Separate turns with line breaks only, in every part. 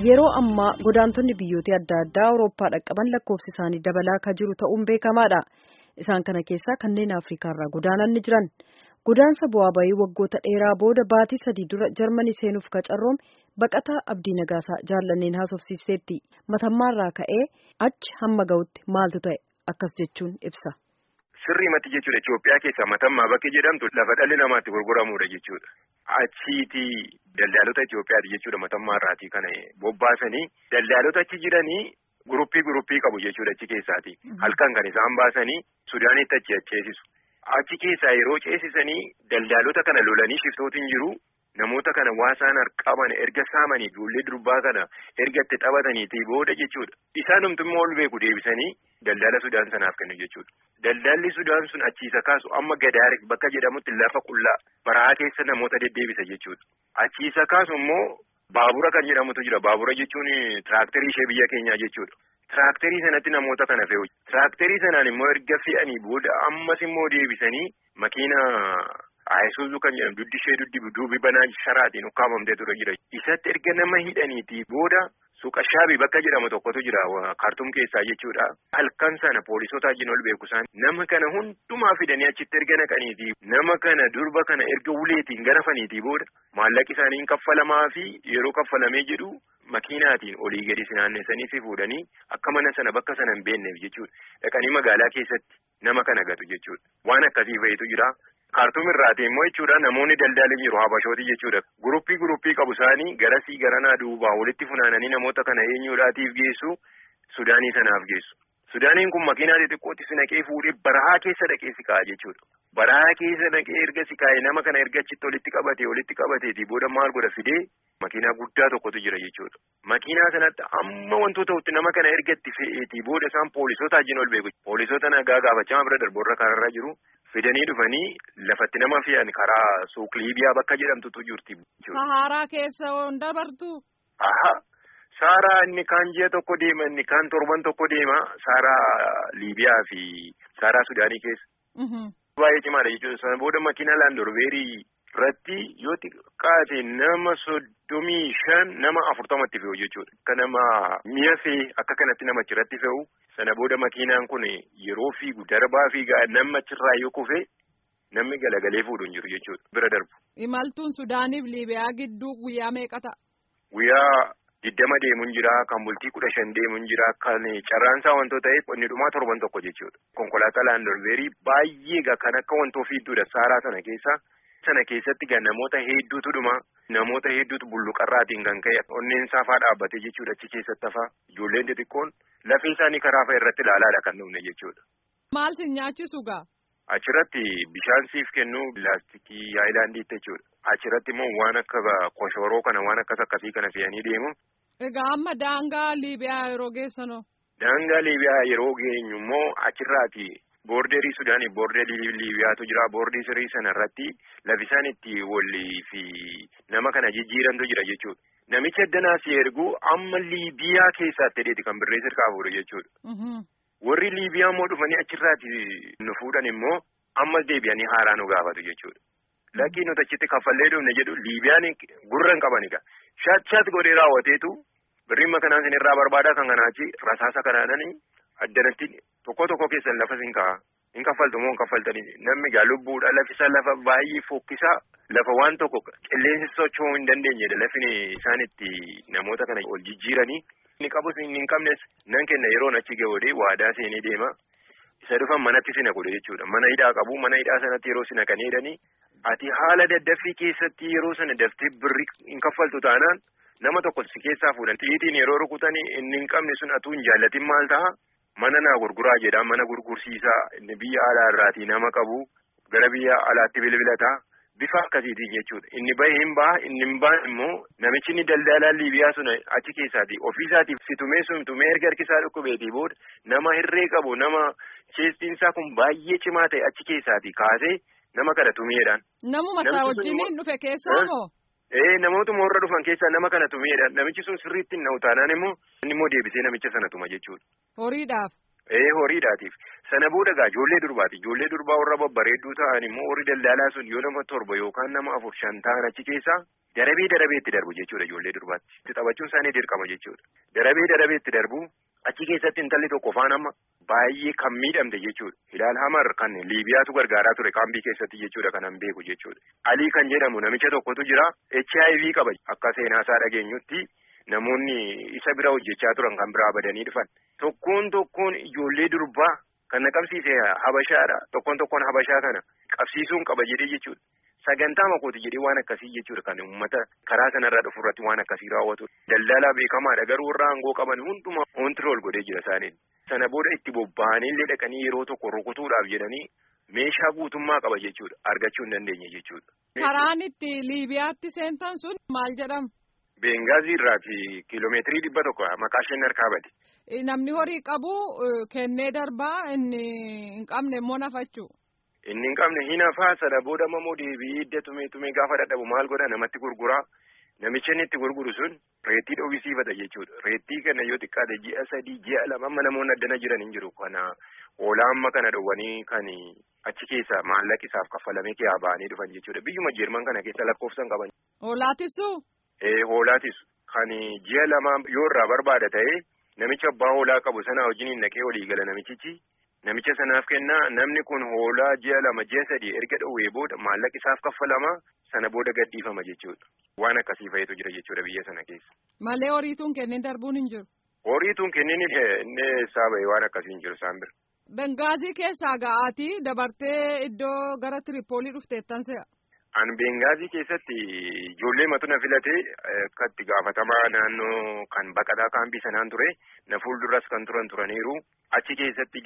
Yeroo ammaa godaantonni biyyoota adda addaa Awurooppaa dhaqqaban lakkoofsi isaanii dabalaa kan jiru ta'uun beekamaadha. Isaan kana keessaa kanneen Afriikaarraa godaanan ni jiran. Godaansa bu'aa bayii waggoota dheeraa booda baatii 3 dura Jarmanii seenuuf qacarroome baqataa Abdii Nagaasaa jaallanneen haasofsiiseetti. Matammaarraa ka'ee achi hamma ga'utti maaltu ta'e akkas jechuun ibsa.
Sirrii mati jechuudha. Itoophiyaa keessaa Matammaa bakki jedhamtu lafa dhalli namaatti gurguramudha jechuudha. Achiiti daldaalota Itoophiyaati jechuudha. Matammaarraatii kana bobbaasanii daldaalota achi jiranii guruppii qabu jechuudha achi keessaati. Halkan kan isaan baasanii Sudaanitti achi ceesisu. Achi keessaa yeroo ceesisanii daldaalota kana lolanii shiftootiin jiru. Namoota kana waasaan harqaban erga saamanii ijoollee durbaa kana erga itti taphataniitii booda jechuudha. Isaan humtummaa ol beeku deebisanii daldala Sudaan sanaaf kennu jechuudha. Daldalli Sudaan sun achiisa kaasu amma Gadaare bakka jedhamutti lafa qullaa baraa keessa namoota deddeebisa jechuudha. Achiisa kaasu immoo baabura kan jedhamutu jira. Baabura jechuun tiraaktarii ishee biyya keenyaa jechuudha. Tiraaktarii sanatti namoota kana fe'u. Tiraaktarii sanaan immoo erga fe'anii booda ammas immoo deebisanii makiina Ayisuuzuu kan jedhamu duddi ishee duubi banaa sharaatiin ukkaamamtee ture jira. Isatti erga nama hidhaniitii booda suuqashaabii bakka jedhamu tokkotu jira kaartuum keessaa jechuudha. Halkan sana poolisota wajjin ol beeku isaan nama kana hundumaa fidanii achitti erga naqaniitii nama kana durba kana erga uleetiin garafaniitii booda maallaqi isaanii kaffalamaa fi yeroo kaffalamee jedhu makiinaatiin olii gadi sinaanneessanii fi fuudhanii akka mana sana bakka sana hin beekneef jechuudha. Dhaqanii magaalaa keessatti nama kana gatu jechuudha. Waan akkasii fa'itu jira. Kaartuum irraatii immoo jechuudha namoonni daldalaa jiru habashooti jechuudha. Guruppii qabu isaanii garasii garanaa duubaa walitti funaananii namoota kana eenyuudhaatiif geessu Sudaanii sanaaf geessu. Sudaaniin kun makiinaa xixiqqootti si naqee fuudhee barahaa keessa dhaqee si kaa'a jechuudha. Barahaa keessa dhaqee erga si kaa'ee nama kana erga achitti walitti qabateetii booda maal godha fidee makiinaa guddaa tokkotu jira jechuudha. Makiinaa sanatti amma wantoota ta'utti nama kana erga itti fe'eetii booda isaan poolisota wajjin ol beeku. Poolisota nagaa gaafachaa bira darboorra karaarra jiru. Fidanii dhufanii lafatti nama fe'an karaa suuq Liibiyaa bakka jedhamtutu jirti.
Saharaa keessa waan dabartu.
Saaraa inni kaan ji'a tokko deema inni kaan torban tokko deema Saaraa Liibiyaa fi Saaraa Sudaanii keessa. Baay'ee cimaadha jechuudha. Sana booda makiina laandorbeerii irratti yoo xiqqaate nama 35 nama 40tti fe'u jechuudha. Akka nama mi'a fe'e akka kanatti nama achirratti fe'u. Sana booda makiinaan kun yeroo fiigu darbaa fiigaa nama achirraa yoo kufe namni galagalee fuudhu hin jiru jechuudha. Bira darbu.
Imaltuun Sudaaniif Liibiyaa gidduu guyyaa meeqa ta'a?
Guyyaa 20 deemuun jira, kan bultii 15 deemuun jira, kan carraansaa wantoota ta'eef inni dhumaa torban tokko jechuudha. Konkolaataa laandorbeerii baay'ee kan akka wantoo fiidduudha Saaraa sana keessa. Sana keessatti namoota hedduutu dhuma. Namoota hedduutu bulluqarraatiin kan ka'e onneen saafaa dhaabbatee jechuudha achi keessatti hafaa. Ijoolleen xixiqqoon lafee isaanii karaa fa'a irratti ilaalaadha kan dhufne jechuudha.
Maal si nyaachisu gaa?
Achirratti bishaan siif kennu pilaastikii haayilaandiitti jechuudha. Achirratti immoo waan akka koshoroo kana waan akkasii kana fe'anii deemu.
Egaa amma daangaa Liibiyaa yeroo geessanoo?
Daangaa Liibiyaa yeroo geenyu immoo achirraati. Boorderii Sudaanii boorderii Liibiyaatu jira. Boorderii sana irratti lafi isaan itti walii fi nama kana jijjiirantu jira jechuudha. Namicha addanaa si ergu amma Liibiyaa keessaatti dheeti kan birree sirkaa fuudhu jechuudha. Warri Liibiyaa immoo dhufanii achirraati nu fuudhan immoo ammas deebi'anii haaraa nu gaafatu jechuudha. Lakkii nuti achitti kaffallee dhufne jedhu Liibiyaan gurra hin qabaniga. Shaat godhee raawwateetu birriin kanaan sinirraa barbaadaa kan kanaachi rasaasa kanaananii addanatti tokko keessan lafa sin ka'a. Hin kaffaltu moo hin kaffaltanii namni lubbuudha lafisa lafa baay'ee fokkisaa lafa waan tokko qilleensi socho'uu hin dandeenyedha lafni isaan itti namoota kana ol jijjiiranii. Inni qabus inni hin qabnes nan kenna yeroon achi ga'oodee waadaa seenee deema. Isa dhufan manatti sina godhe jechuudha. Mana hidhaa qabu mana hidhaa sanatti yeroo sina kan jedhanii ati haala daddaffii keessatti yeroo sana daftee birri hin kaffaltu taanaan nama tokko si keessaa fuudhan xiyyiitiin yeroo rukutanii inni hin qabne sun atuu hin jaallatin maal ta'a? Mana naa gurguraa jedha mana gurgursiisaa inni biyya alaa irraatii nama qabu gara biyya alaatti bilbilataa bifa akkasiitiin jechuudha. Inni bahe hin baha inni hin bahan immoo namichi inni daldalaan Liibiyaa sun achi keessaati ofiisaatiif tumee erga harkisaa dhukkubeetii booda nama hirree qabu nama cheestiinsaa kun baay'ee cimaa ta'e achi keessaati kaasee nama kana tumeedhaan.
Namuma isaa wajjin dhufe keessaa moo?
Namootuma warra dhufan keessaa nama kana tumeedhaan namichi sun sirriitti hin taanaan immoo inni immoo deebisee namicha sana tuma jechuudha.
Horiidhaaf.
Horiidhaatiif. Sana booda ijoollee durbaati. Ijoollee durbaa warra babbareedduu ta'an immoo warri daldalaa sun yoo nama 7 yookaan nama 4-5 ta'an achi keessaa darabee itti darbu jechuudha ijoollee durbaatti. Itti taphachuun isaanii dirqama jechuudha. Darabee itti darbu achi keessatti intalli tokko faan amma baay'ee kan miidhamte jechuudha. Hilaal Hamar kan Liibiyaatu gargaaraa ture kaambii keessatti jechuudha kanan beeku jechuudha. Alii kan jedhamu namicha tokkotu jira HIV qaba akka seenaasaa dhageenyutti namoonni isa bira hojjechaa turan kan biraa badanii dhufan. Tokkoon ijoollee durbaa kan na qabsiise Habashaadha. Tokkoon Habashaa kana qabsiisuun qaba jedhee jechuudha. Sagantaa makooti jedhee waan akkasii jechuudha kan uummata karaa sanarraa dhufu irratti waan akkasii raawwatu. Daldalaa beekamaadha garuu warra aangoo qaban hundumaa koontirool godhee jira isaaniin. Sana booda itti bobba'anii illee dhaqanii yeroo tokko rukutuudhaaf jedhanii meeshaa guutummaa qaba jechuudha argachuu hin dandeenye jechuudha.
Karaan itti Liibiyaatti seentan sun maal jedhama?
Bengaazii irraati kiiloomeetirii 100 maqaa isheen harkaa bade.
Namni horii qabu kennee darbaa inni hin qabne immoo nafachuu.
Inni hin qabne hin hafaa sana booda immoo deebi'ee hidda tumee gaafa dadhabu maal godha namatti gurguraa. Namichi inni itti gurguru sun reettii dhoowwisiifata jechuudha. Reettii kana yoo xiqqaate ji'a 3 ji'a 2 amma namoonni addana jiran hin jiru. Kana hoolaa amma kana dhowwanii kan achi keessa maallaqa isaaf kaffalamee kee ba'anii dhufan jechuudha. Biyyuma Jeerman kana keessa lakkoofsan qaban.
Hoolaatisuu?
Hoolaatis kan ji'a 2 yoo irraa barbaada ta'e namicha abbaa hoolaa qabu sana wajjin naqee walii gala namichichi. Namicha sanaaf kennaa namni kun hoolaa ji'a 2 ji'a 3 erga dhowwee booda maallaqa isaaf kaffalama sana booda gadhiifama jechuudha. Waan akkasii fa'itu jira jechuudha biyya sana keessa.
Malee horiituun kennin darbuun hin jiru.
Horiituun kennin inni saaba'e waan akkasii hin jiru isaan bira.
Bengaazii keessaa ga'aatii dabartee iddoo gara Tiripoolii dhufteettan se'a.
An Bengaazii keessatti ijoollee matu na filatee akka itti gaafatamaa naannoo kan baqataa kaambii sanaan ture na fuulduras kan turaniiru achi keessatti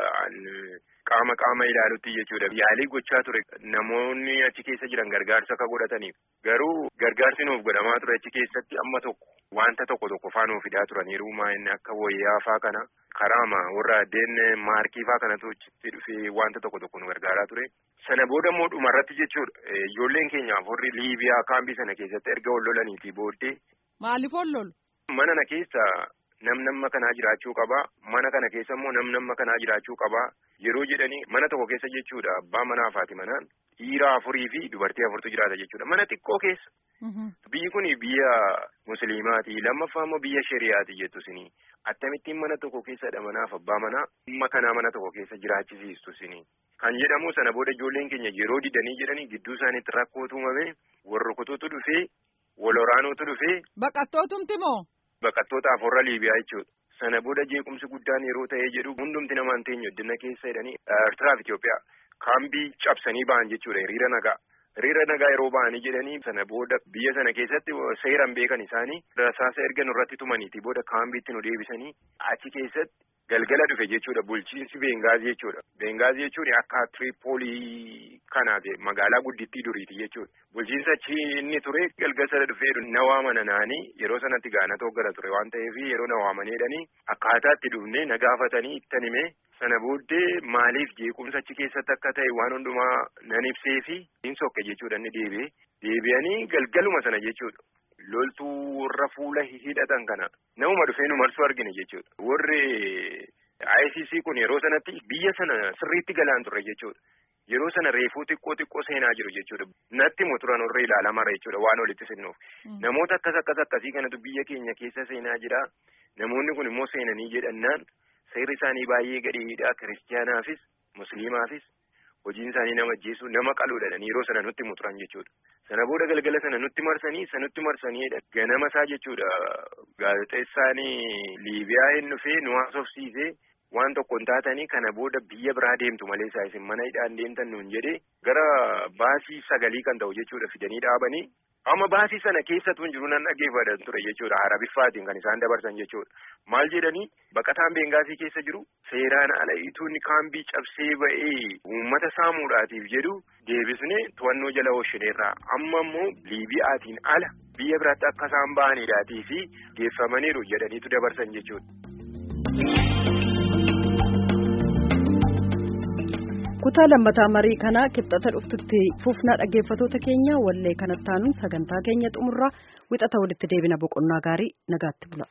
qaama ilaalutti jechuudha. Yaalii gochaa ture namoonni achi keessa jiran gargaarsa akka godhataniif garuu gargaarsi nuuf godhamaa ture achi keessatti amma wanta tokko faa nuuf fidaa turaniiru maa'inni akka wayyaa faa kana karaama warra addeen maarkii faa kanatu achitti dhufee wanta tokko nu gargaaraa ture. Sana booda immoo dhumarratti jechuudha ijoolleen keenyaaf warri Liibiyaa kaambii sana keessatti erga ol lolaniitii booddee.
Maaliif ol lolu?
Mana na keessa namnamma kanaa jiraachuu qabaa. Mana kana keessa immoo namnamma kanaa jiraachuu qabaa. Yeroo jedhanii mana tokko keessa jechuudha abbaa manaa fi manaan dhiira 4 fi dubartii 4tu jiraata jechuudha. Mana xiqqoo keessa. Biyyi kun biyya musliimaati. Lammaffaa immoo biyya shari'aati jettu sinii. Akkamittiin mana tokko keessadha manaaf abbaa manaa amma kanaa mana tokko keessa jiraachisiistu sinii. Kan jedhamu sana booda ijoolleen keenya yeroo didanii jedhanii gidduu isaaniitti rakkootu uumame warra rukutuutu dhufee wal waraanuutu dhufee.
Baqattootumti moo?
Baqattootaaf warra Liibiyaa jechuudha. Sana booda jeequmsi guddaan yeroo ta'ee jedhu hundumti namaan teenye addana keessa jedhanii Eertiraaf Itoophiyaa kaambii cabsanii ba'an jechuudha hiriira nagaa. Hiriira nagaa yeroo ba'anii jedhanii sana booda biyya sana keessatti seeraan beekan isaanii rasaasa erga nurratti tumaniiti booda kaambiitti nu deebisanii achi keessatti. Galgala dhufe jechuudha bulchiinsi Bengaazii jechuudha. Bengaazii jechuun akka Tiripoolii kanaati magaalaa guddittii duriiti jechuudha. Bulchiinsa achi inni ture galgala dhufee na waamana naanii yeroo sanatti gaanata hoggara ture waan ta'eef yeroo na waamaneedhanii akkaataa itti dhufnee na gaafatanii ittan himee sana booddee maaliif jeequmsa achi keessatti akka ta'e waan hundumaa nan ibsee fi hin sokke jechuudha inni deebi'anii galgaluma sana jechuudha. Loltuu warra fuula hidhatan kana namuma dhufee nu marsuu argine jechuudha. Warri ICC kun yeroo sanatti biyya sana sirriitti galaan turre jechuudha. Yeroo sana reefuu xiqqoo seenaa jiru jechuudha. Natti moturan warra ilaalamaa jechuudha waan walitti sinnuuf. Namoota akkasii kanatu biyya keenya keessa seenaa jira. Namoonni kun immoo seenanii jedhannaan seerri isaanii baay'ee gadhiidha. Kiristiyaanaafis Musliimaafis. Hojiin isaanii nama ajjeessu nama qaluudhaan yeroo sana nutti muturan jechuudha. Sana booda galgala sana nutti marsaniidha. Ganama isaa jechuudha. Gaazexeessaan Liibiyaa hin dhufee nu haasofsiisee waan tokko hin taatanii kana booda biyya biraa deemtu malee isaa isin mana hidhaan deemtan nuun jedhee gara baasii 9 kan ta'u jechuudha fidanii dhaabanii. Amma baasii sana keessattuu jiru nan dhaggeeffatan ture jechuudha Arabiffaatiin kan isaan dabarsan jechuudha. Maal jedhanii baqataan Bengaazii keessa jiru seeraan ala ituun kaambii cabsee ba'ee uummata saamuudhaatiif jedhu deebisnee to'annoo jala oolchineerraa amma immoo Liibiyaatiin ala biyya biraatti akka isaan ba'aniidhaatii fi geeffamaniiru jedhaniitu dabarsan jechuudha.
Kutaa lammataa marii kanaa kibxata dhuftutti fufnaa dhaggeeffatoota keenya wallee kanatti aanuun sagantaa keenya xumurraa wixata walitti deebina boqonnaa gaarii nagaatti bula.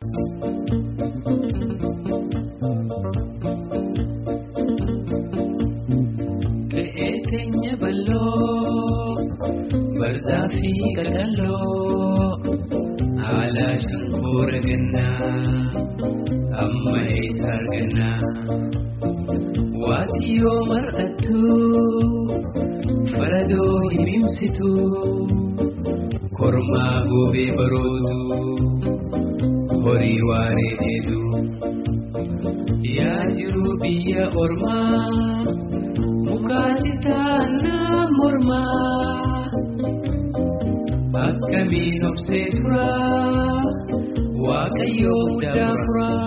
Qe'ee keenya bal'oo
Zafi kakallo ala shankora ganna amma eetar ganna waatiyo mar'attu faradoo himimsitu kormaa goobee baroodu horii waaree dheedu yaa jiru biyya ormaa mukaa citaannaa mormaa akkamiin obsee tura waaqayyoo muddaa furaa.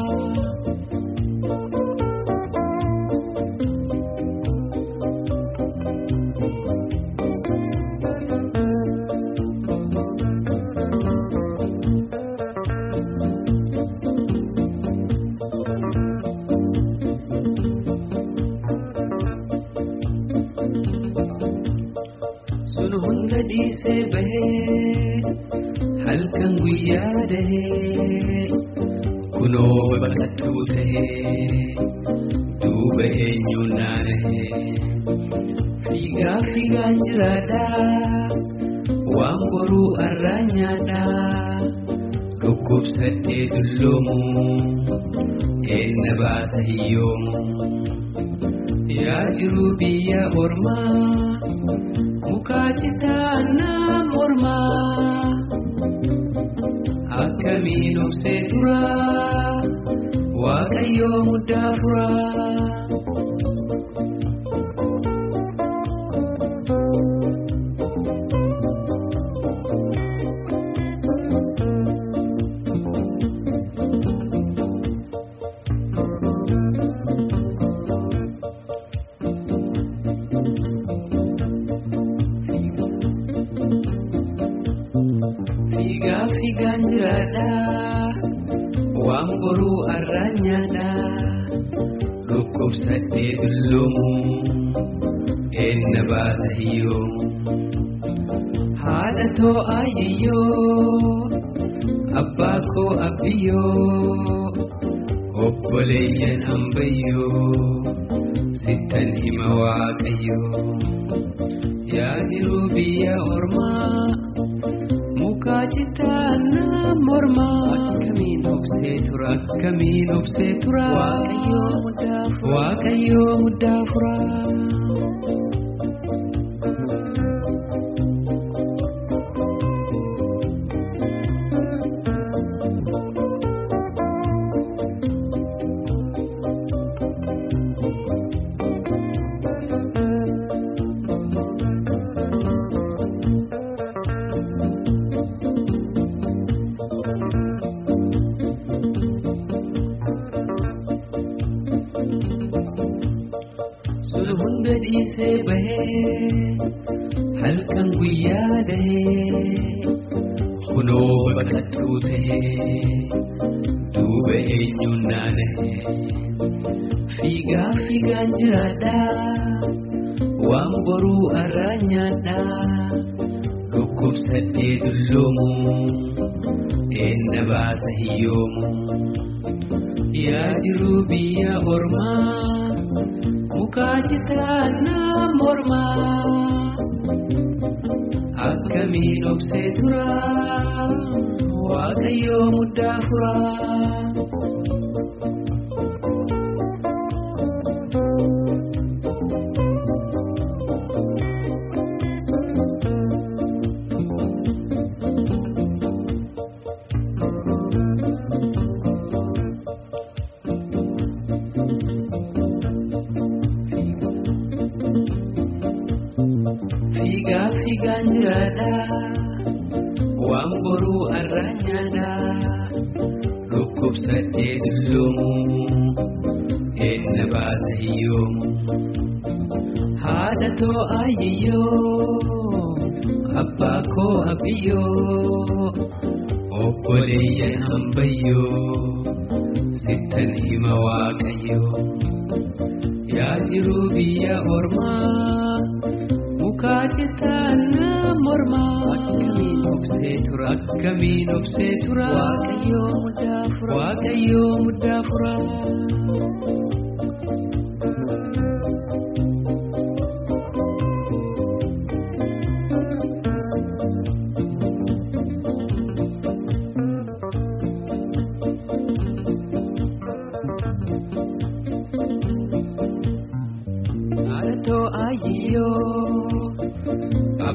Halkan guyyaa dahee kunoo bakattuu tahee duuba eenyuun naanahee fiigaan jiraadhaa waan boruu arraan nyaadhaa dhukkubsadhee dulloomu eenna baasa hiyyoomu yaa jiru biyya ormaa mukaa citaannaa mormaa akkamiin obsee tura waaqayyoo muddaa furaa. Fiigaan jiraadhaa waan boruu arraan nyaadhaa dhukkubsadhee dulloomu eenna baasa hiyyoomu haadha too ayyayyoo abbaa koo abbiyyoo obboleeyyan hambayyoo sittan hima waaqayyoo yaa jiru biyya ormaa mukaa citaannaa mormaa akkamiin obsee tura waaqayyoo muddaa furaa. Gadhiisee bahee halkan guyyaa dahee kunoo bakattuu tahee duuba eenyuun naanahee fiigaan jiraadhaa waan boruu arraan nyaadhaa dhukkubsadhee dulloomu eenna baasa hiyyoomu yaa jiru biyya ormaa mukaa citaannaa mormaa akkamiin obsee tura waaqayyoo muddaa furaa. Fiigaan jiraadhaa waan boruu arraan nyaadhaa dhukkubsadhee dulloomu eenna baasa hiyyoomu haadha too ayyayyoo abbaa koo abbiyyoo obboleeyyan hambayyoo sittan hima waaqayyoo yaa jiru biyya ormaa mukaa citaannaa mormaa akkamiin obsee tura waaqayyoo muddaa furaa.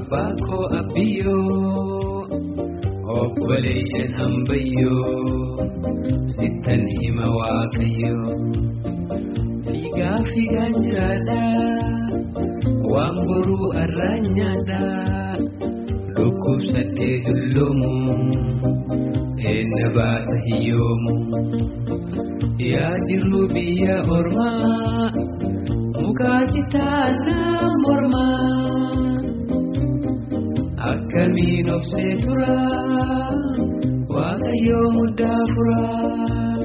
abbako abbiyo obboleeyyan hambayyo sittan hima waaqayyo fiigaan jiraadha waan boruu arraan nyaadha dhukkubsadhee dulloomu eenna baasa hiyyoomu yaa jirru biyya ormaa mukaa citaannaa mormaa akkamiin obsee tura waaqayyoo muddaa furaa.